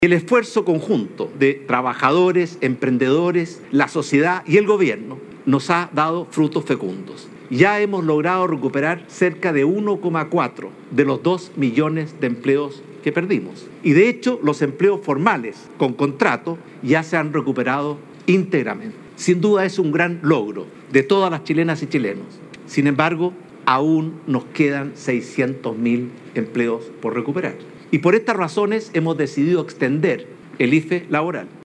El esfuerzo conjunto de trabajadores, emprendedores, la sociedad y el gobierno nos ha dado frutos fecundos. Ya hemos logrado recuperar cerca de 1,4 de los 2 millones de empleos que perdimos. Y de hecho, los empleos formales con contrato ya se han recuperado íntegramente. Sin duda es un gran logro de todas las chilenas y chilenos. Sin embargo, aún nos quedan 600.000 empleos por recuperar. Y por estas razones hemos decidido extender el IFE laboral.